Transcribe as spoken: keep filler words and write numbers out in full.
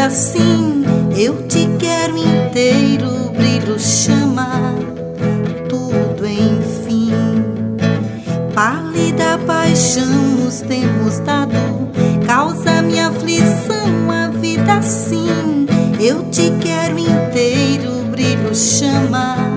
assim, eu te quero inteiro, brilho, chama, tudo enfim. Pálida paixão nos temos dado, causa minha aflição a vida assim, eu te quero inteiro, brilho, chama,